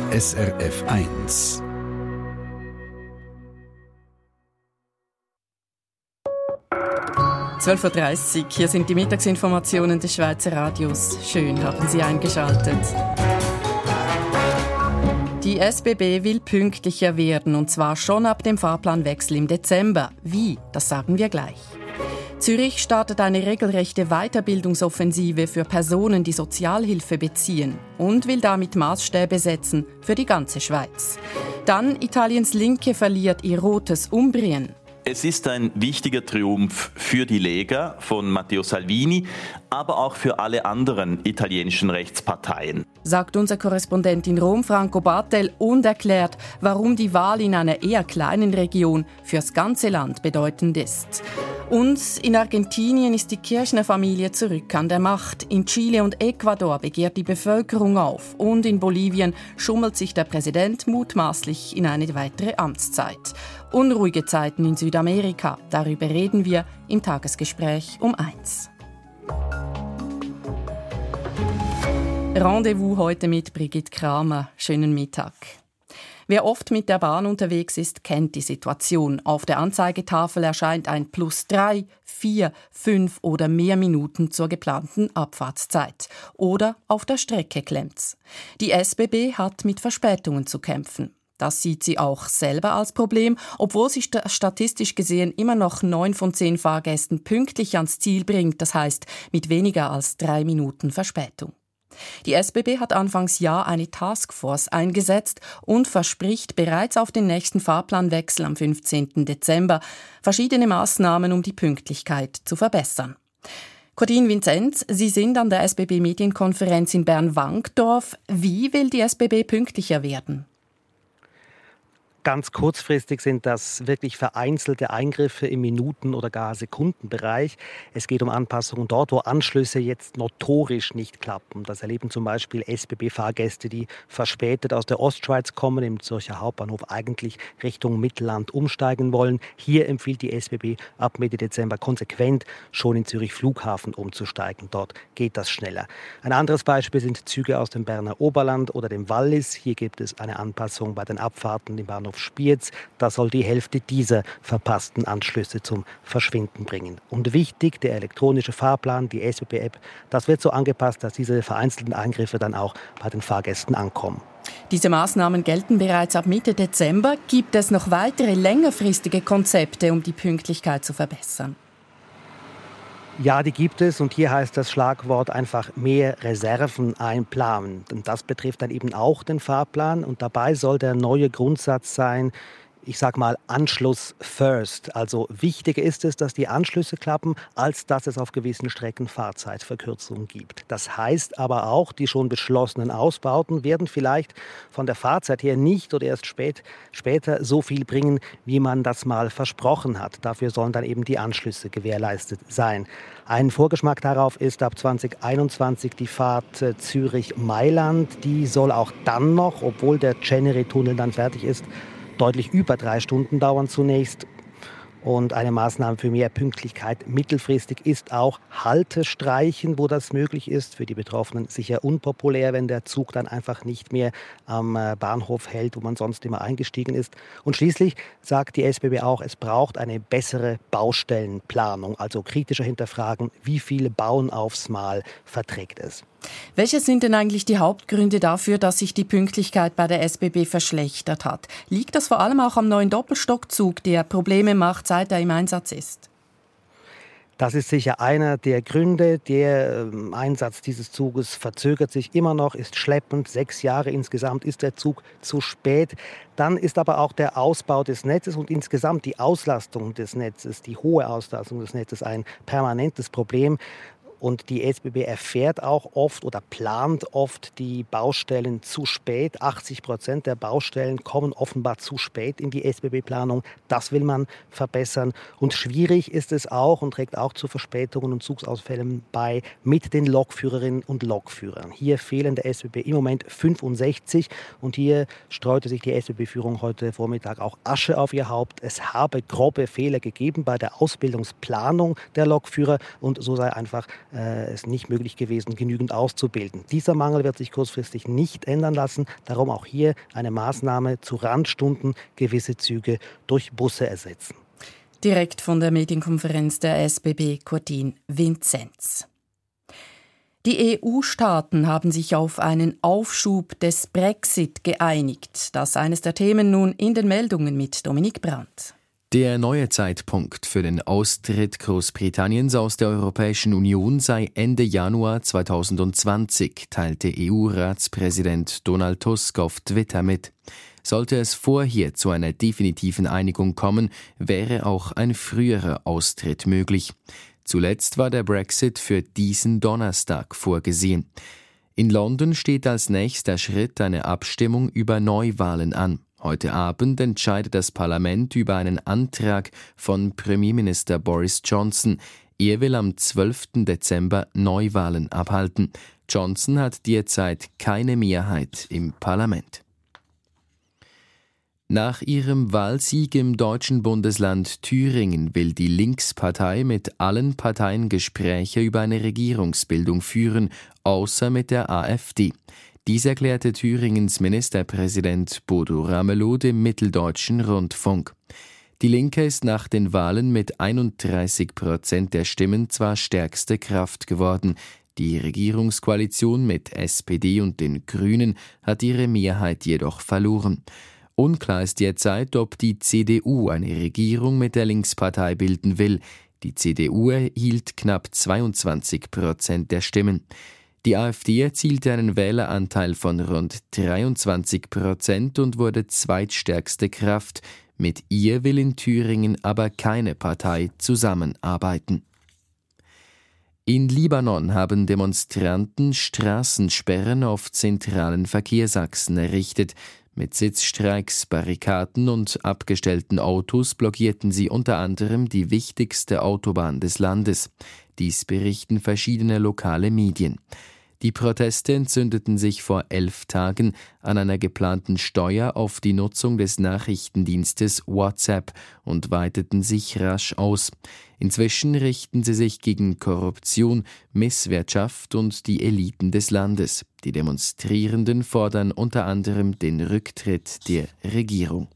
SRF 1. (12:30 Uhr), hier sind die Mittagsinformationen des Schweizer Radios. Schön haben Sie eingeschaltet. Die SBB will pünktlicher werden, und zwar schon ab dem Fahrplanwechsel im Dezember. Wie? Das sagen wir gleich. Zürich startet eine regelrechte Weiterbildungsoffensive für Personen, die Sozialhilfe beziehen, und will damit Maßstäbe setzen für die ganze Schweiz. Dann Italiens Linke verliert ihr rotes Umbrien. Es ist ein wichtiger Triumph für die Lega von Matteo Salvini, aber auch für alle anderen italienischen Rechtsparteien, sagt unser Korrespondent in Rom, Franco Battel, und erklärt, warum die Wahl in einer eher kleinen Region fürs ganze Land bedeutend ist. Und in Argentinien ist die Kirchner-Familie zurück an der Macht. In Chile und Ecuador begehrt die Bevölkerung auf. Und in Bolivien schummelt sich der Präsident mutmaßlich in eine weitere Amtszeit. Unruhige Zeiten in Südamerika. Darüber reden wir im Tagesgespräch um 1. Rendezvous heute mit Brigitte Kramer. Schönen Mittag. Wer oft mit der Bahn unterwegs ist, kennt die Situation. Auf der Anzeigetafel erscheint ein +3, 4, 5 oder mehr Minuten zur geplanten Abfahrtszeit. Oder auf der Strecke klemmt's. Die SBB hat mit Verspätungen zu kämpfen. Das sieht sie auch selber als Problem, obwohl sie statistisch gesehen immer noch 9 von 10 Fahrgästen pünktlich ans Ziel bringt, das heisst mit weniger als 3 Minuten Verspätung. Die SBB hat Anfangsjahr eine Taskforce eingesetzt und verspricht bereits auf den nächsten Fahrplanwechsel am 15. Dezember verschiedene Maßnahmen, um die Pünktlichkeit zu verbessern. Cordin Vinzenz, Sie sind an der SBB-Medienkonferenz in Bern-Wankdorf. Wie will die SBB pünktlicher werden? Ganz kurzfristig sind das wirklich vereinzelte Eingriffe im Minuten- oder gar Sekundenbereich. Es geht um Anpassungen dort, wo Anschlüsse jetzt notorisch nicht klappen. Das erleben zum Beispiel SBB-Fahrgäste, die verspätet aus der Ostschweiz kommen, im Zürcher Hauptbahnhof eigentlich Richtung Mittelland umsteigen wollen. Hier empfiehlt die SBB ab Mitte Dezember konsequent schon in Zürich Flughafen umzusteigen. Dort geht das schneller. Ein anderes Beispiel sind Züge aus dem Berner Oberland oder dem Wallis. Hier gibt es eine Anpassung bei den Abfahrten im Bahnhof Spiez. Das soll die Hälfte dieser verpassten Anschlüsse zum Verschwinden bringen. Und wichtig, der elektronische Fahrplan, die SBB-App, das wird so angepasst, dass diese vereinzelten Eingriffe dann auch bei den Fahrgästen ankommen. Diese Maßnahmen gelten bereits ab Mitte Dezember. Gibt es noch weitere längerfristige Konzepte, um die Pünktlichkeit zu verbessern? Ja, die gibt es, und hier heißt das Schlagwort einfach mehr Reserven einplanen. Und das betrifft dann eben auch den Fahrplan, und dabei soll der neue Grundsatz sein, ich sag mal, Anschluss first. Also wichtiger ist es, dass die Anschlüsse klappen, als dass es auf gewissen Strecken Fahrzeitverkürzungen gibt. Das heißt aber auch, die schon beschlossenen Ausbauten werden vielleicht von der Fahrzeit her nicht oder erst später so viel bringen, wie man das mal versprochen hat. Dafür sollen dann eben die Anschlüsse gewährleistet sein. Ein Vorgeschmack darauf ist ab 2021 die Fahrt Zürich-Mailand. Die soll auch dann noch, obwohl der Chenery-Tunnel dann fertig ist, deutlich über 3 Stunden dauern zunächst. Und eine Maßnahme für mehr Pünktlichkeit mittelfristig ist auch Halte streichen, wo das möglich ist. Für die Betroffenen sicher unpopulär, wenn der Zug dann einfach nicht mehr am Bahnhof hält, wo man sonst immer eingestiegen ist. Und schließlich sagt die SBB auch, es braucht eine bessere Baustellenplanung. Also kritischer hinterfragen, wie viele Bauen aufs Mal verträgt es. Welche sind denn eigentlich die Hauptgründe dafür, dass sich die Pünktlichkeit bei der SBB verschlechtert hat? Liegt das vor allem auch am neuen Doppelstockzug, der Probleme macht, seit er im Einsatz ist? Das ist sicher einer der Gründe. Der Einsatz dieses Zuges verzögert sich immer noch, ist schleppend. 6 Jahre insgesamt ist der Zug zu spät. Dann ist aber auch der Ausbau des Netzes und insgesamt die Auslastung des Netzes, die hohe Auslastung des Netzes, ein permanentes Problem. Und die SBB erfährt auch oft oder plant oft die Baustellen zu spät. 80% der Baustellen kommen offenbar zu spät in die SBB-Planung. Das will man verbessern. Und schwierig ist es auch und trägt auch zu Verspätungen und Zugsausfällen bei mit den Lokführerinnen und Lokführern. Hier fehlen der SBB im Moment 65. Und hier streute sich die SBB-Führung heute Vormittag auch Asche auf ihr Haupt. Es habe grobe Fehler gegeben bei der Ausbildungsplanung der Lokführer und so sei einfach es nicht möglich gewesen, genügend auszubilden. Dieser Mangel wird sich kurzfristig nicht ändern lassen. Darum auch hier eine Maßnahme zu Randstunden, gewisse Züge durch Busse ersetzen. Direkt von der Medienkonferenz der SBB Courtine Vinzenz. Die EU-Staaten haben sich auf einen Aufschub des Brexit geeinigt. Das ist eines der Themen nun in den Meldungen mit Dominik Brandt. Der neue Zeitpunkt für den Austritt Großbritanniens aus der Europäischen Union sei Ende Januar 2020, teilte EU-Ratspräsident Donald Tusk auf Twitter mit. Sollte es vorher zu einer definitiven Einigung kommen, wäre auch ein früherer Austritt möglich. Zuletzt war der Brexit für diesen Donnerstag vorgesehen. In London steht als nächster Schritt eine Abstimmung über Neuwahlen an. Heute Abend entscheidet das Parlament über einen Antrag von Premierminister Boris Johnson. Er will am 12. Dezember Neuwahlen abhalten. Johnson hat derzeit keine Mehrheit im Parlament. Nach ihrem Wahlsieg im deutschen Bundesland Thüringen will die Linkspartei mit allen Parteien Gespräche über eine Regierungsbildung führen, außer mit der AfD. Dies erklärte Thüringens Ministerpräsident Bodo Ramelow dem Mitteldeutschen Rundfunk. Die Linke ist nach den Wahlen mit 31% der Stimmen zwar stärkste Kraft geworden. Die Regierungskoalition mit SPD und den Grünen hat ihre Mehrheit jedoch verloren. Unklar ist derzeit, ob die CDU eine Regierung mit der Linkspartei bilden will. Die CDU erhielt knapp 22% der Stimmen. Die AfD erzielte einen Wähleranteil von rund 23% und wurde zweitstärkste Kraft. Mit ihr will in Thüringen aber keine Partei zusammenarbeiten. In Libanon haben Demonstranten Straßensperren auf zentralen Verkehrsachsen errichtet. Mit Sitzstreiks, Barrikaden und abgestellten Autos blockierten sie unter anderem die wichtigste Autobahn des Landes. Dies berichten verschiedene lokale Medien. Die Proteste entzündeten sich vor 11 Tagen an einer geplanten Steuer auf die Nutzung des Nachrichtendienstes WhatsApp und weiteten sich rasch aus. Inzwischen richten sie sich gegen Korruption, Misswirtschaft und die Eliten des Landes. Die Demonstrierenden fordern unter anderem den Rücktritt der Regierung.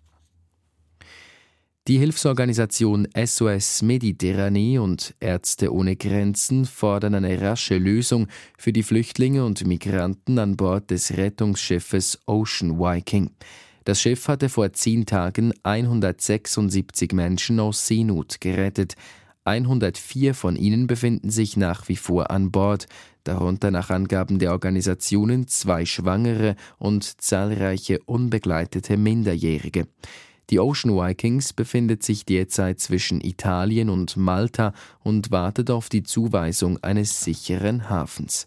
Die Hilfsorganisation SOS Mediterranee und Ärzte ohne Grenzen fordern eine rasche Lösung für die Flüchtlinge und Migranten an Bord des Rettungsschiffes Ocean Viking. Das Schiff hatte vor 10 Tagen 176 Menschen aus Seenot gerettet. 104 von ihnen befinden sich nach wie vor an Bord, darunter nach Angaben der Organisationen 2 Schwangere und zahlreiche unbegleitete Minderjährige. Die Ocean Vikings befindet sich derzeit zwischen Italien und Malta und wartet auf die Zuweisung eines sicheren Hafens.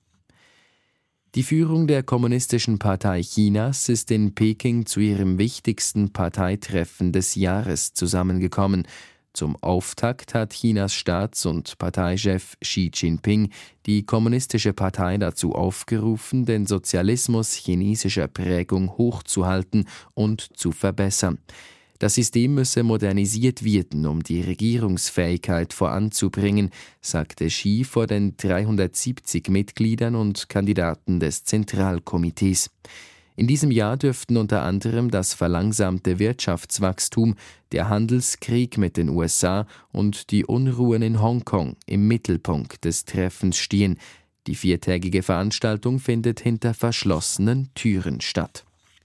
Die Führung der Kommunistischen Partei Chinas ist in Peking zu ihrem wichtigsten Parteitreffen des Jahres zusammengekommen. Zum Auftakt hat Chinas Staats- und Parteichef Xi Jinping die Kommunistische Partei dazu aufgerufen, den Sozialismus chinesischer Prägung hochzuhalten und zu verbessern. Das System müsse modernisiert werden, um die Regierungsfähigkeit voranzubringen, sagte Xi vor den 370 Mitgliedern und Kandidaten des Zentralkomitees. In diesem Jahr dürften unter anderem das verlangsamte Wirtschaftswachstum, der Handelskrieg mit den USA und die Unruhen in Hongkong im Mittelpunkt des Treffens stehen. Die 4-tägige Veranstaltung findet hinter verschlossenen Türen statt.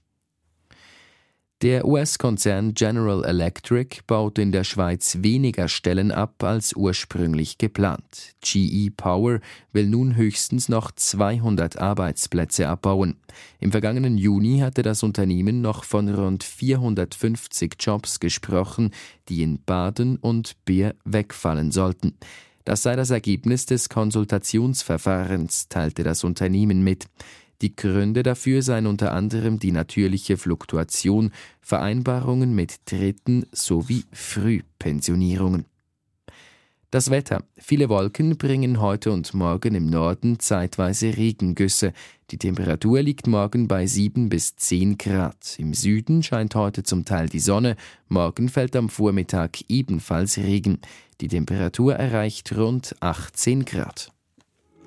Der US-Konzern General Electric baut in der Schweiz weniger Stellen ab als ursprünglich geplant. GE Power will nun höchstens noch 200 Arbeitsplätze abbauen. Im vergangenen Juni hatte das Unternehmen noch von rund 450 Jobs gesprochen, die in Baden und Beer wegfallen sollten. Das sei das Ergebnis des Konsultationsverfahrens, teilte das Unternehmen mit. Die Gründe dafür seien unter anderem die natürliche Fluktuation, Vereinbarungen mit Dritten sowie Frühpensionierungen. Das Wetter. Viele Wolken bringen heute und morgen im Norden zeitweise Regengüsse. Die Temperatur liegt morgen bei 7 bis 10 Grad. Im Süden scheint heute zum Teil die Sonne. Morgen fällt am Vormittag ebenfalls Regen. Die Temperatur erreicht rund 18 Grad.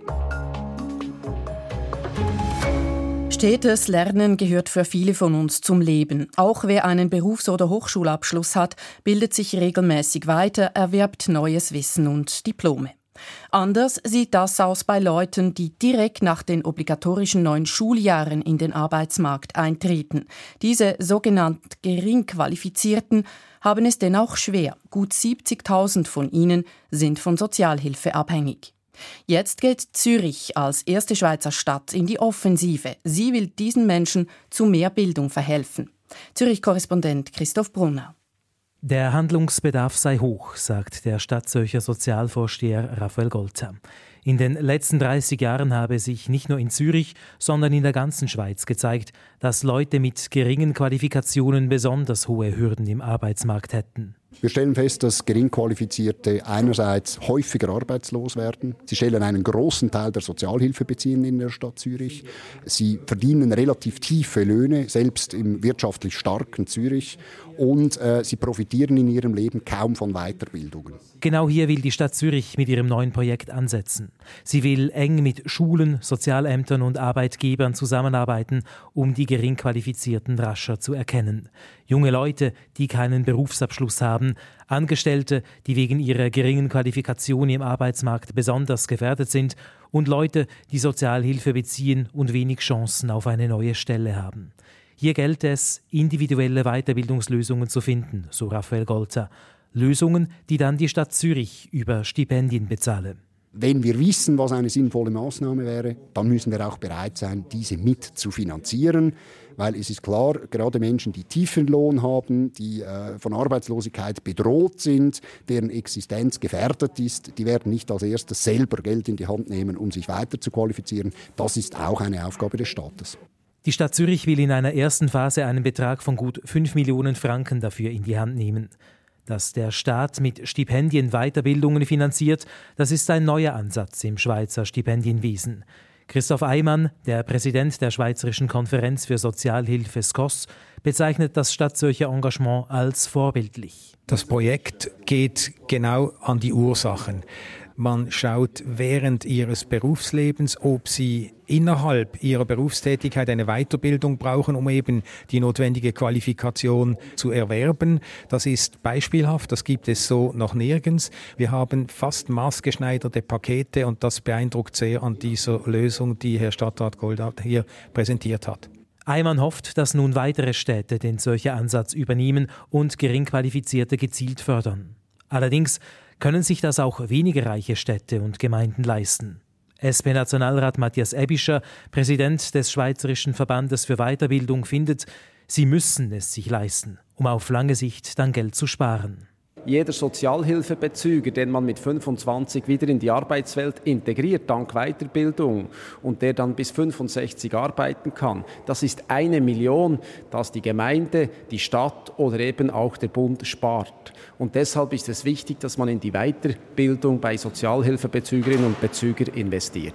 Stetes Lernen gehört für viele von uns zum Leben. Auch wer einen Berufs- oder Hochschulabschluss hat, bildet sich regelmäßig weiter, erwirbt neues Wissen und Diplome. Anders sieht das aus bei Leuten, die direkt nach den obligatorischen 9 Schuljahren in den Arbeitsmarkt eintreten. Diese sogenannt gering Qualifizierten haben es denn auch schwer. Gut 70.000 von ihnen sind von Sozialhilfe abhängig. Jetzt geht Zürich als erste Schweizer Stadt in die Offensive. Sie will diesen Menschen zu mehr Bildung verhelfen. Zürich-Korrespondent Christoph Brunner. Der Handlungsbedarf sei hoch, sagt der Stadtzürcher Sozialvorsteher Raphael Golza. In den letzten 30 Jahren habe sich nicht nur in Zürich, sondern in der ganzen Schweiz gezeigt, dass Leute mit geringen Qualifikationen besonders hohe Hürden im Arbeitsmarkt hätten. Wir stellen fest, dass Geringqualifizierte einerseits häufiger arbeitslos werden. Sie stellen einen großen Teil der Sozialhilfebeziehenden in der Stadt Zürich. Sie verdienen relativ tiefe Löhne, selbst im wirtschaftlich starken Zürich. Und sie profitieren in ihrem Leben kaum von Weiterbildungen. Genau hier will die Stadt Zürich mit ihrem neuen Projekt ansetzen. Sie will eng mit Schulen, Sozialämtern und Arbeitgebern zusammenarbeiten, um die Geringqualifizierten rascher zu erkennen. Junge Leute, die keinen Berufsabschluss haben, Angestellte, die wegen ihrer geringen Qualifikation im Arbeitsmarkt besonders gefährdet sind und Leute, die Sozialhilfe beziehen und wenig Chancen auf eine neue Stelle haben. Hier gelte es, individuelle Weiterbildungslösungen zu finden, so Raphael Golza. Lösungen, die dann die Stadt Zürich über Stipendien bezahle. Wenn wir wissen, was eine sinnvolle Maßnahme wäre, dann müssen wir auch bereit sein, diese mit zu finanzieren. Weil es ist klar, gerade Menschen, die tiefen Lohn haben, die von Arbeitslosigkeit bedroht sind, deren Existenz gefährdet ist, die werden nicht als erstes selber Geld in die Hand nehmen, um sich weiter zu qualifizieren. Das ist auch eine Aufgabe des Staates. Die Stadt Zürich will in einer ersten Phase einen Betrag von gut 5 Millionen Franken dafür in die Hand nehmen. Dass der Staat mit Stipendien Weiterbildungen finanziert, das ist ein neuer Ansatz im Schweizer Stipendienwesen. Christoph Eymann, der Präsident der Schweizerischen Konferenz für Sozialhilfe SKOS, bezeichnet das Stadtzürcher Engagement als vorbildlich. Das Projekt geht genau an die Ursachen. Man schaut während ihres Berufslebens, ob sie innerhalb ihrer Berufstätigkeit eine Weiterbildung brauchen, um eben die notwendige Qualifikation zu erwerben. Das ist beispielhaft, das gibt es so noch nirgends. Wir haben fast maßgeschneiderte Pakete und das beeindruckt sehr an dieser Lösung, die Herr Stadtrat Golda hier präsentiert hat. Eymann hofft, dass nun weitere Städte den solchen Ansatz übernehmen und Geringqualifizierte gezielt fördern. Allerdings können sich das auch weniger reiche Städte und Gemeinden leisten. SP-Nationalrat Matthias Ebischer, Präsident des Schweizerischen Verbandes für Weiterbildung, findet, sie müssen es sich leisten, um auf lange Sicht dann Geld zu sparen. Jeder Sozialhilfebezüger, den man mit 25 wieder in die Arbeitswelt integriert, dank Weiterbildung, und der dann bis 65 arbeiten kann, das ist 1 Million, das die Gemeinde, die Stadt oder eben auch der Bund spart. Und deshalb ist es wichtig, dass man in die Weiterbildung bei Sozialhilfebezügerinnen und Bezügern investiert.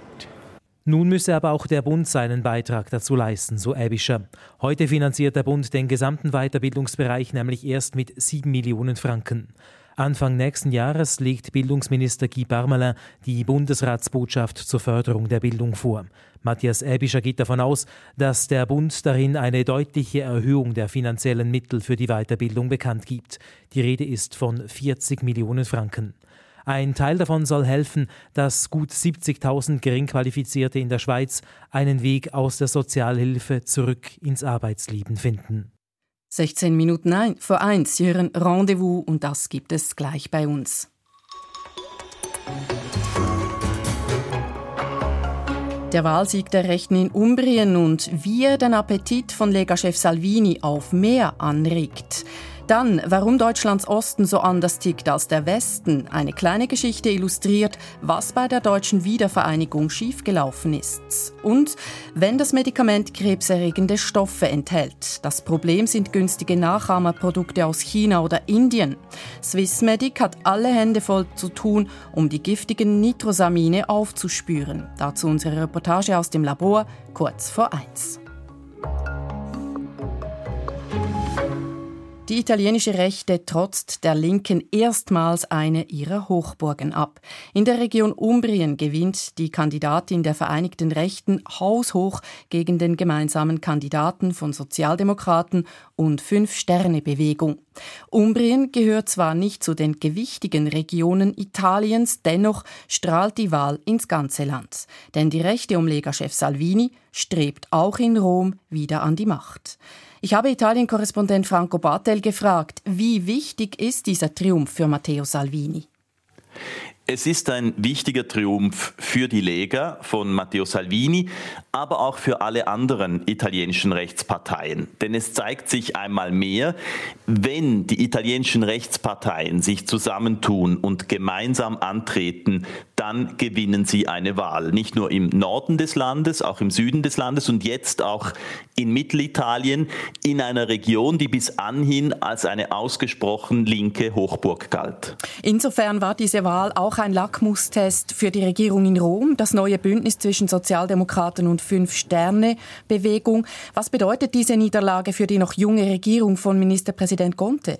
Nun müsse aber auch der Bund seinen Beitrag dazu leisten, so Ebischer. Heute finanziert der Bund den gesamten Weiterbildungsbereich nämlich erst mit 7 Millionen Franken. Anfang nächsten Jahres legt Bildungsminister Guy Parmelin die Bundesratsbotschaft zur Förderung der Bildung vor. Matthias Ebischer geht davon aus, dass der Bund darin eine deutliche Erhöhung der finanziellen Mittel für die Weiterbildung bekannt gibt. Die Rede ist von 40 Millionen Franken. Ein Teil davon soll helfen, dass gut 70.000 Geringqualifizierte in der Schweiz einen Weg aus der Sozialhilfe zurück ins Arbeitsleben finden. 16 Minuten vor 1, Sie hören Rendezvous und das gibt es gleich bei uns. Der Wahlsieg der Rechten in Umbrien und wie er den Appetit von Lega-Chef Salvini auf mehr anregt. Dann, warum Deutschlands Osten so anders tickt als der Westen. Eine kleine Geschichte illustriert, was bei der deutschen Wiedervereinigung schiefgelaufen ist. Und wenn das Medikament krebserregende Stoffe enthält. Das Problem sind günstige Nachahmerprodukte aus China oder Indien. Swissmedic hat alle Hände voll zu tun, um die giftigen Nitrosamine aufzuspüren. Dazu unsere Reportage aus dem Labor, kurz vor 1. Die italienische Rechte trotzt der Linken erstmals eine ihrer Hochburgen ab. In der Region Umbrien gewinnt die Kandidatin der Vereinigten Rechten haushoch gegen den gemeinsamen Kandidaten von Sozialdemokraten und Fünf-Sterne-Bewegung. Umbrien gehört zwar nicht zu den gewichtigen Regionen Italiens, dennoch strahlt die Wahl ins ganze Land. Denn die rechte Umlegerchef Salvini strebt auch in Rom wieder an die Macht. Ich habe Italien-Korrespondent Franco Battel gefragt, wie wichtig ist dieser Triumph für Matteo Salvini? Es ist ein wichtiger Triumph für die Lega von Matteo Salvini, aber auch für alle anderen italienischen Rechtsparteien. Denn es zeigt sich einmal mehr, wenn die italienischen Rechtsparteien sich zusammentun und gemeinsam antreten, dann gewinnen sie eine Wahl. Nicht nur im Norden des Landes, auch im Süden des Landes und jetzt auch in Mittelitalien, in einer Region, die bis anhin als eine ausgesprochen linke Hochburg galt. Insofern war diese Wahl auch ein Lackmustest für die Regierung in Rom, das neue Bündnis zwischen Sozialdemokraten und Fünf-Sterne-Bewegung. Was bedeutet diese Niederlage für die noch junge Regierung von Ministerpräsident Conte?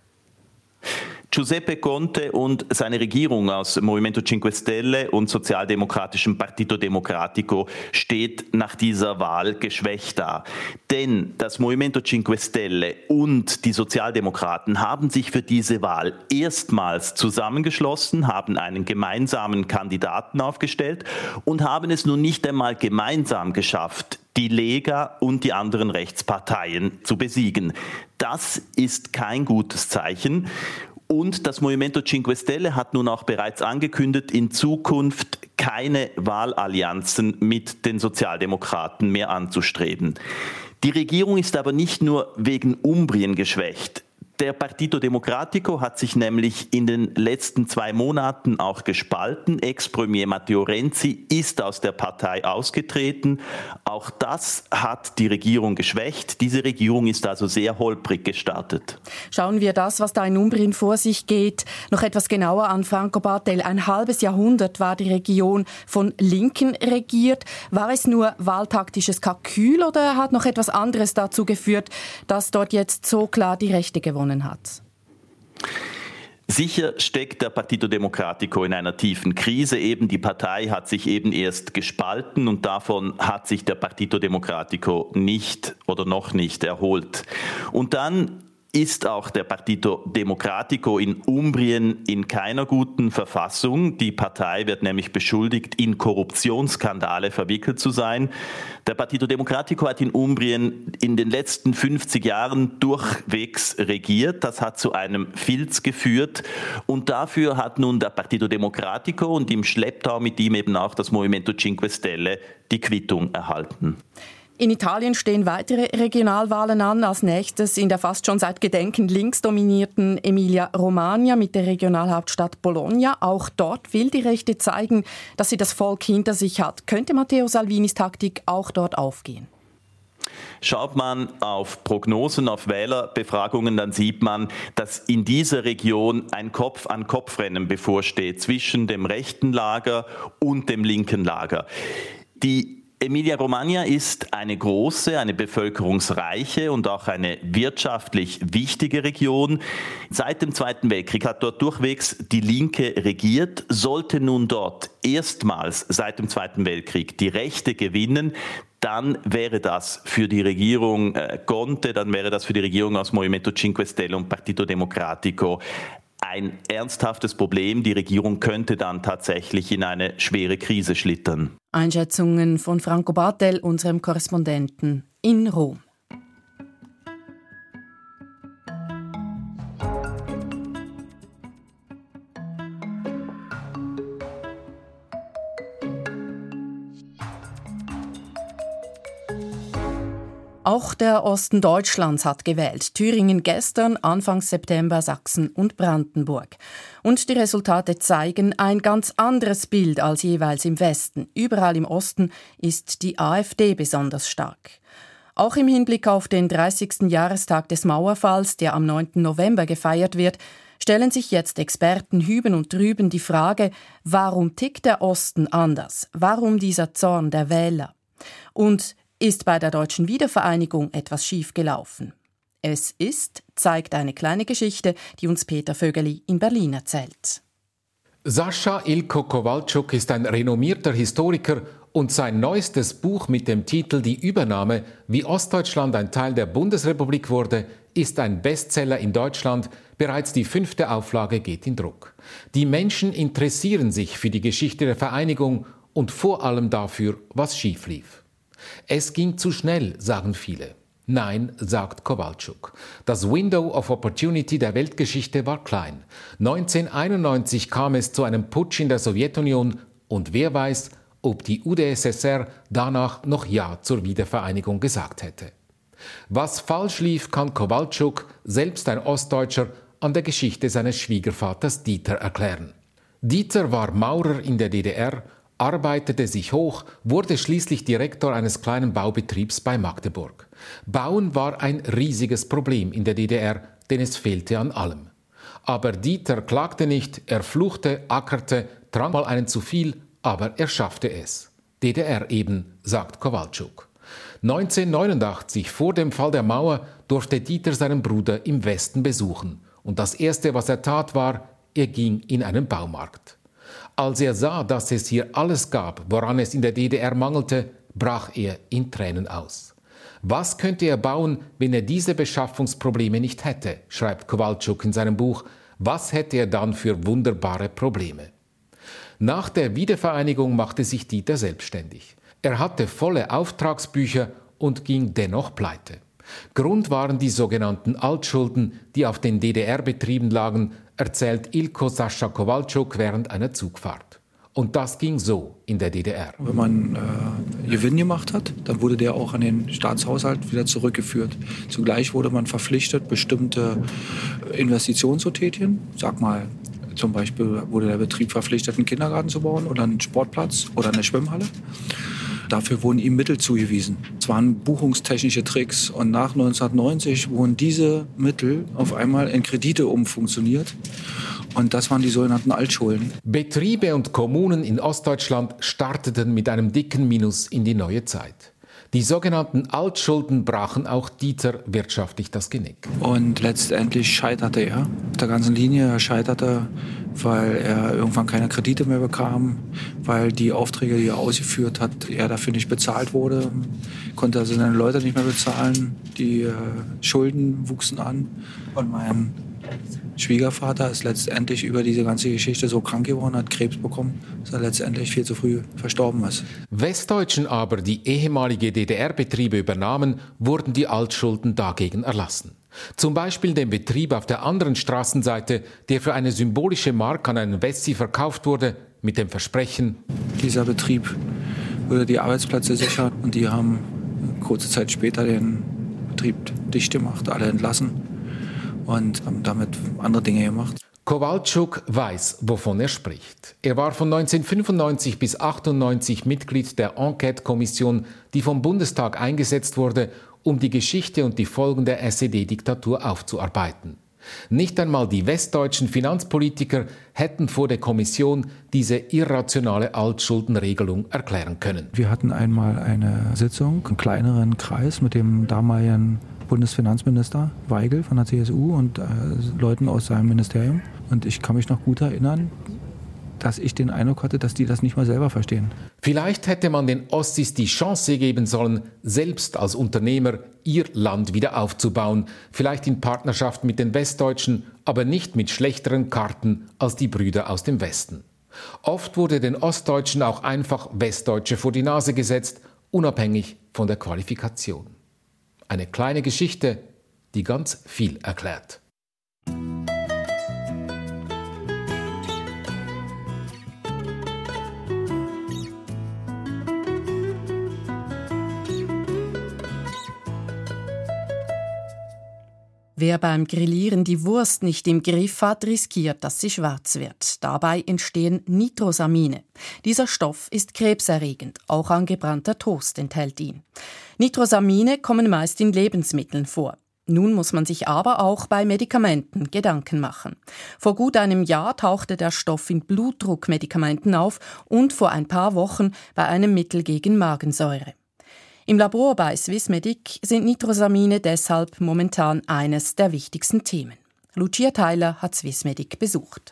Giuseppe Conte und seine Regierung aus Movimento 5 Stelle und sozialdemokratischem Partito Democratico steht nach dieser Wahl geschwächt da. Denn das Movimento 5 Stelle und die Sozialdemokraten haben sich für diese Wahl erstmals zusammengeschlossen, haben einen gemeinsamen Kandidaten aufgestellt und haben es nun nicht einmal gemeinsam geschafft, die Lega und die anderen Rechtsparteien zu besiegen. Das ist kein gutes Zeichen. Und das Movimento 5 Stelle hat nun auch bereits angekündigt, in Zukunft keine Wahlallianzen mit den Sozialdemokraten mehr anzustreben. Die Regierung ist aber nicht nur wegen Umbrien geschwächt. Der Partito Democratico hat sich nämlich in den letzten 2 Monaten auch gespalten. Ex-Premier Matteo Renzi ist aus der Partei ausgetreten. Auch das hat die Regierung geschwächt. Diese Regierung ist also sehr holprig gestartet. Schauen wir das, was da in Umbrien vor sich geht, noch etwas genauer an. Franco Battel. Ein halbes Jahrhundert war die Region von Linken regiert. War es nur wahltaktisches Kalkül oder hat noch etwas anderes dazu geführt, dass dort jetzt so klar die Rechte gewonnen hat? Sicher steckt der Partito Democratico in einer tiefen Krise. Eben die Partei hat sich eben erst gespalten und davon hat sich der Partito Democratico nicht oder noch nicht erholt. Und dann ist auch der Partito Democratico in Umbrien in keiner guten Verfassung. Die Partei wird nämlich beschuldigt, in Korruptionsskandale verwickelt zu sein. Der Partito Democratico hat in Umbrien in den letzten 50 Jahren durchwegs regiert. Das hat zu einem Filz geführt. Und dafür hat nun der Partito Democratico und im Schlepptau mit ihm eben auch das Movimento 5 Stelle die Quittung erhalten. In Italien stehen weitere Regionalwahlen an. Als nächstes in der fast schon seit Gedenken links dominierten Emilia-Romagna mit der Regionalhauptstadt Bologna. Auch dort will die Rechte zeigen, dass sie das Volk hinter sich hat. Könnte Matteo Salvinis Taktik auch dort aufgehen? Schaut man auf Prognosen, auf Wählerbefragungen, dann sieht man, dass in dieser Region ein Kopf-an-Kopf-Rennen bevorsteht zwischen dem rechten Lager und dem linken Lager. Die Emilia-Romagna ist eine große, eine bevölkerungsreiche und auch eine wirtschaftlich wichtige Region. Seit dem Zweiten Weltkrieg hat dort durchwegs die Linke regiert. Sollte nun dort erstmals seit dem Zweiten Weltkrieg die Rechte gewinnen, dann wäre das für die Regierung Conte, dann wäre das für die Regierung aus Movimento 5 Stelle und Partito Democratico ein ernsthaftes Problem. Die Regierung könnte dann tatsächlich in eine schwere Krise schlittern. Einschätzungen von Franco Battel, unserem Korrespondenten in Rom. Auch der Osten Deutschlands hat gewählt. Thüringen gestern, Anfang September Sachsen und Brandenburg. Und die Resultate zeigen ein ganz anderes Bild als jeweils im Westen. Überall im Osten ist die AfD besonders stark. Auch im Hinblick auf den 30. Jahrestag des Mauerfalls, der am 9. November gefeiert wird, stellen sich jetzt Experten hüben und drüben die Frage, warum tickt der Osten anders? Warum dieser Zorn der Wähler? Und ist bei der deutschen Wiedervereinigung etwas schiefgelaufen? Es ist, zeigt eine kleine Geschichte, die uns Peter Vögeli in Berlin erzählt. Sascha Ilko Kowalczuk ist ein renommierter Historiker und sein neuestes Buch mit dem Titel »Die Übernahme, wie Ostdeutschland ein Teil der Bundesrepublik wurde« ist ein Bestseller in Deutschland. Bereits die 5. Auflage geht in Druck. Die Menschen interessieren sich für die Geschichte der Vereinigung und vor allem dafür, was schief lief. Es ging zu schnell, sagen viele. Nein, sagt Kowalczuk. Das Window of Opportunity der Weltgeschichte war klein. 1991 kam es zu einem Putsch in der Sowjetunion und wer weiß, ob die UdSSR danach noch Ja zur Wiedervereinigung gesagt hätte. Was falsch lief, kann Kowalczuk, selbst ein Ostdeutscher, an der Geschichte seines Schwiegervaters Dieter erklären. Dieter war Maurer in der DDR, arbeitete sich hoch, wurde schließlich Direktor eines kleinen Baubetriebs bei Magdeburg. Bauen war ein riesiges Problem in der DDR, denn es fehlte an allem. Aber Dieter klagte nicht, er fluchte, ackerte, trank mal einen zu viel, aber er schaffte es. DDR eben, sagt Kowalczuk. 1989, vor dem Fall der Mauer, durfte Dieter seinen Bruder im Westen besuchen. Und das Erste, was er tat, war, er ging in einen Baumarkt. Als er sah, dass es hier alles gab, woran es in der DDR mangelte, brach er in Tränen aus. Was könnte er bauen, wenn er diese Beschaffungsprobleme nicht hätte, schreibt Kowalczuk in seinem Buch. Was hätte er dann für wunderbare Probleme? Nach der Wiedervereinigung machte sich Dieter selbstständig. Er hatte volle Auftragsbücher und ging dennoch pleite. Grund waren die sogenannten Altschulden, die auf den DDR-Betrieben lagen, erzählt Ilko Sascha Kowalczuk während einer Zugfahrt. Und das ging so in der DDR. Wenn man Gewinn gemacht hat, dann wurde der auch an den Staatshaushalt wieder zurückgeführt. Zugleich wurde man verpflichtet, bestimmte Investitionen zu tätigen. Sag mal, zum Beispiel wurde der Betrieb verpflichtet, einen Kindergarten zu bauen oder einen Sportplatz oder eine Schwimmhalle. Dafür wurden ihm Mittel zugewiesen. Es waren buchungstechnische Tricks und nach 1990 wurden diese Mittel auf einmal in Kredite umfunktioniert. Und das waren die sogenannten Altschulden. Betriebe und Kommunen in Ostdeutschland starteten mit einem dicken Minus in die neue Zeit. Die sogenannten Altschulden brachen auch Dieter wirtschaftlich das Genick. Und letztendlich scheiterte er. Auf der ganzen Linie er scheiterte, weil er irgendwann keine Kredite mehr bekam, weil die Aufträge, die er ausgeführt hat, er dafür nicht bezahlt wurde. Konnte also seine Leute nicht mehr bezahlen. Die Schulden wuchsen an. Und mein Schwiegervater ist letztendlich über diese ganze Geschichte so krank geworden, hat Krebs bekommen, dass er letztendlich viel zu früh verstorben ist. Westdeutschen aber, die ehemalige DDR-Betriebe übernahmen, wurden die Altschulden dagegen erlassen. Zum Beispiel den Betrieb auf der anderen Straßenseite, der für eine symbolische Mark an einen Wessi verkauft wurde, mit dem Versprechen: Dieser Betrieb würde die Arbeitsplätze sichern und die haben kurze Zeit später den Betrieb dicht gemacht, alle entlassen. Und haben damit andere Dinge gemacht. Kowalczuk weiß, wovon er spricht. Er war von 1995 bis 1998 Mitglied der Enquete-Kommission, die vom Bundestag eingesetzt wurde, um die Geschichte und die Folgen der SED-Diktatur aufzuarbeiten. Nicht einmal die westdeutschen Finanzpolitiker hätten vor der Kommission diese irrationale Altschuldenregelung erklären können. Wir hatten einmal eine Sitzung, einen kleineren Kreis mit dem damaligen Bundesfinanzminister Weigel von der CSU und Leuten aus seinem Ministerium. Und ich kann mich noch gut erinnern, dass ich den Eindruck hatte, dass die das nicht mal selber verstehen. Vielleicht hätte man den Ossis die Chance geben sollen, selbst als Unternehmer ihr Land wieder aufzubauen. Vielleicht in Partnerschaft mit den Westdeutschen, aber nicht mit schlechteren Karten als die Brüder aus dem Westen. Oft wurde den Ostdeutschen auch einfach Westdeutsche vor die Nase gesetzt, unabhängig von der Qualifikation. Eine kleine Geschichte, die ganz viel erklärt. Wer beim Grillieren die Wurst nicht im Griff hat, riskiert, dass sie schwarz wird. Dabei entstehen Nitrosamine. Dieser Stoff ist krebserregend, auch angebrannter Toast enthält ihn. Nitrosamine kommen meist in Lebensmitteln vor. Nun muss man sich aber auch bei Medikamenten Gedanken machen. Vor gut einem Jahr tauchte der Stoff in Blutdruckmedikamenten auf und vor ein paar Wochen bei einem Mittel gegen Magensäure. Im Labor bei Swissmedic sind Nitrosamine deshalb momentan eines der wichtigsten Themen. Lucia Theiler hat Swissmedic besucht.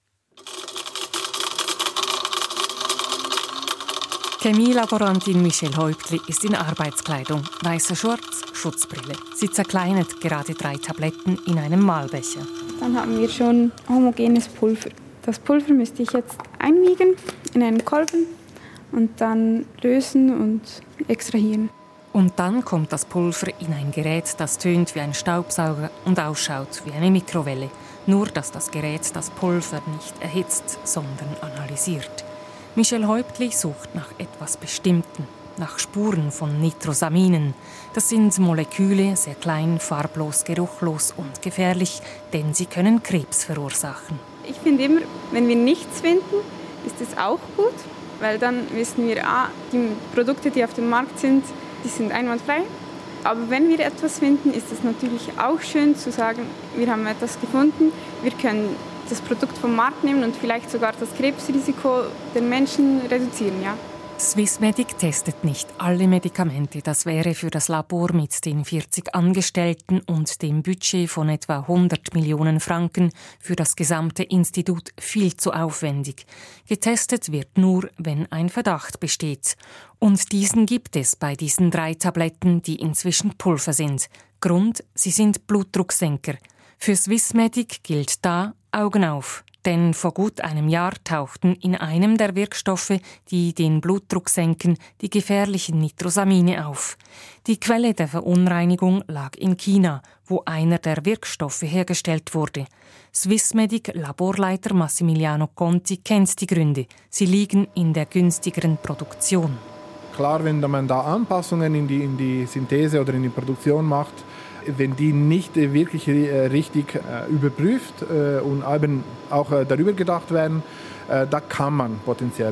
Chemielaborantin Michelle Häuptli ist in Arbeitskleidung, weißer Shorts, Schutzbrille. Sie zerkleinert gerade 3 Tabletten in einem Mahlbecher. Dann haben wir schon homogenes Pulver. Das Pulver müsste ich jetzt einwiegen in einen Kolben und dann lösen und extrahieren. Und dann kommt das Pulver in ein Gerät, das tönt wie ein Staubsauger und ausschaut wie eine Mikrowelle. Nur, dass das Gerät das Pulver nicht erhitzt, sondern analysiert. Michelle Häuptli sucht nach etwas Bestimmtem, nach Spuren von Nitrosaminen. Das sind Moleküle, sehr klein, farblos, geruchlos und gefährlich, denn sie können Krebs verursachen. Ich finde immer, wenn wir nichts finden, ist es auch gut, weil dann wissen wir, die Produkte, die auf dem Markt sind, die sind einwandfrei. Aber wenn wir etwas finden, ist es natürlich auch schön zu sagen, wir haben etwas gefunden, wir können das Produkt vom Markt nehmen und vielleicht sogar das Krebsrisiko der Menschen reduzieren. Ja. Swissmedic testet nicht alle Medikamente. Das wäre für das Labor mit den 40 Angestellten und dem Budget von etwa 100 Millionen Franken für das gesamte Institut viel zu aufwendig. Getestet wird nur, wenn ein Verdacht besteht. Und diesen gibt es bei diesen 3 Tabletten, die inzwischen Pulver sind. Grund, sie sind Blutdrucksenker. Für Swissmedic gilt da Augen auf. Denn vor gut einem Jahr tauchten in einem der Wirkstoffe, die den Blutdruck senken, die gefährlichen Nitrosamine auf. Die Quelle der Verunreinigung lag in China, wo einer der Wirkstoffe hergestellt wurde. Swissmedic Laborleiter Massimiliano Conti kennt die Gründe. Sie liegen in der günstigeren Produktion. Klar, wenn man da Anpassungen in die Synthese oder in die Produktion macht, wenn die nicht wirklich richtig überprüft und eben auch darüber gedacht werden, da kann man potenziell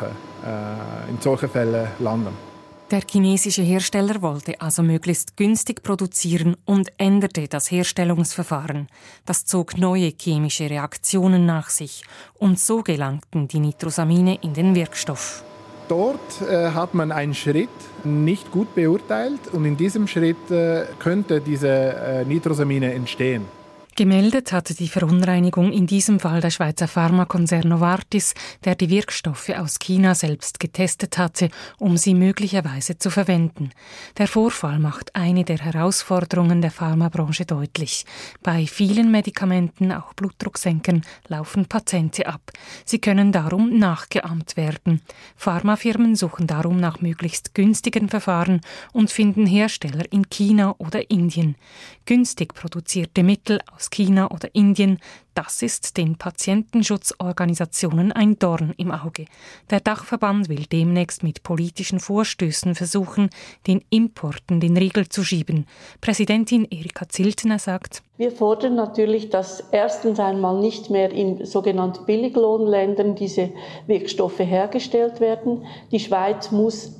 in solche Fälle landen. Der chinesische Hersteller wollte also möglichst günstig produzieren und änderte das Herstellungsverfahren. Das zog neue chemische Reaktionen nach sich und so gelangten die Nitrosamine in den Wirkstoff. Dort hat man einen Schritt nicht gut beurteilt und in diesem Schritt könnte diese Nitrosamine entstehen. Gemeldet hatte die Verunreinigung in diesem Fall der Schweizer Pharmakonzern Novartis, der die Wirkstoffe aus China selbst getestet hatte, um sie möglicherweise zu verwenden. Der Vorfall macht eine der Herausforderungen der Pharmabranche deutlich. Bei vielen Medikamenten, auch Blutdrucksenkern, laufen Patente ab. Sie können darum nachgeahmt werden. Pharmafirmen suchen darum nach möglichst günstigen Verfahren und finden Hersteller in China oder Indien. Günstig produzierte Mittel aus China oder Indien, das ist den Patientenschutzorganisationen ein Dorn im Auge. Der Dachverband will demnächst mit politischen Vorstößen versuchen, den Importen den Riegel zu schieben. Präsidentin Erika Ziltner sagt: Wir fordern natürlich, dass erstens einmal nicht mehr in sogenannten Billiglohnländern diese Wirkstoffe hergestellt werden. Die Schweiz muss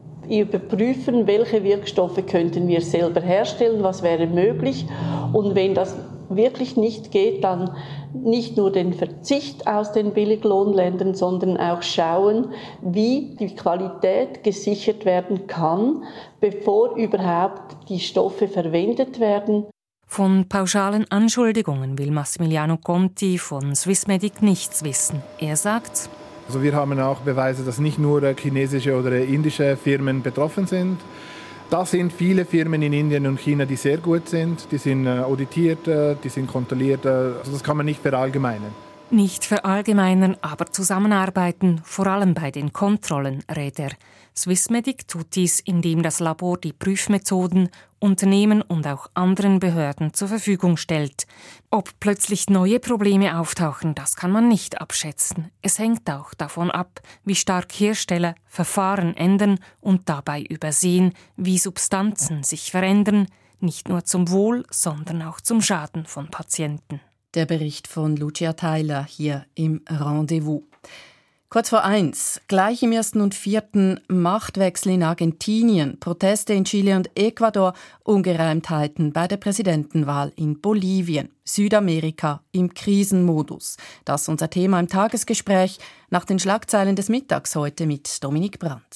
überprüfen, welche Wirkstoffe könnten wir selber herstellen, was wäre möglich. Und wenn das wirklich nicht geht, dann nicht nur den Verzicht aus den Billiglohnländern, sondern auch schauen, wie die Qualität gesichert werden kann, bevor überhaupt die Stoffe verwendet werden. Von pauschalen Anschuldigungen will Massimiliano Conti von Swissmedic nichts wissen. Er sagt: Also wir haben auch Beweise, dass nicht nur chinesische oder indische Firmen betroffen sind. Da sind viele Firmen in Indien und China, die sehr gut sind. Die sind auditiert, die sind kontrolliert. Also das kann man nicht verallgemeinern. Nicht verallgemeinern, aber zusammenarbeiten, vor allem bei den Kontrollen, rät er. Swissmedic tut dies, indem das Labor die Prüfmethoden Unternehmen und auch anderen Behörden zur Verfügung stellt. Ob plötzlich neue Probleme auftauchen, das kann man nicht abschätzen. Es hängt auch davon ab, wie stark Hersteller Verfahren ändern und dabei übersehen, wie Substanzen sich verändern, nicht nur zum Wohl, sondern auch zum Schaden von Patienten. Der Bericht von Lucia Theiler hier im Rendezvous. Kurz vor 1, gleich im 1. und 4. Machtwechsel in Argentinien, Proteste in Chile und Ecuador, Ungereimtheiten bei der Präsidentenwahl in Bolivien. Südamerika im Krisenmodus. Das ist unser Thema im Tagesgespräch nach den Schlagzeilen des Mittags heute mit Dominik Brandt.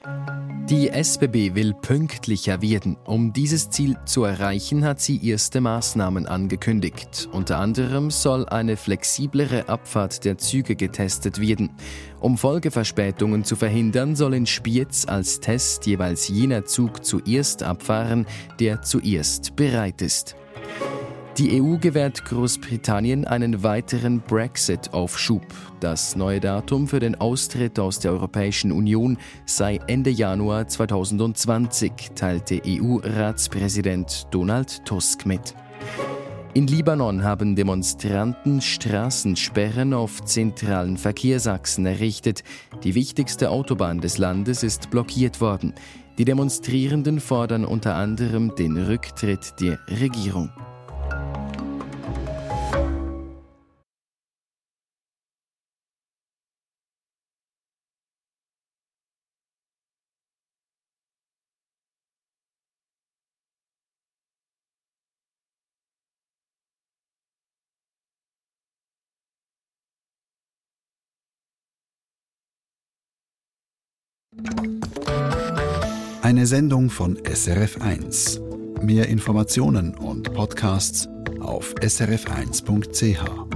Die SBB will pünktlicher werden. Um dieses Ziel zu erreichen, hat sie erste Maßnahmen angekündigt. Unter anderem soll eine flexiblere Abfahrt der Züge getestet werden. Um Folgeverspätungen zu verhindern, soll in Spiez als Test jeweils jener Zug zuerst abfahren, der zuerst bereit ist. Die EU gewährt Großbritannien einen weiteren Brexit-Aufschub. Das neue Datum für den Austritt aus der Europäischen Union sei Ende Januar 2020, teilte EU-Ratspräsident Donald Tusk mit. In Libanon haben Demonstranten Straßensperren auf zentralen Verkehrsachsen errichtet. Die wichtigste Autobahn des Landes ist blockiert worden. Die Demonstrierenden fordern unter anderem den Rücktritt der Regierung. Eine Sendung von SRF1. Mehr Informationen und Podcasts auf srf1.ch.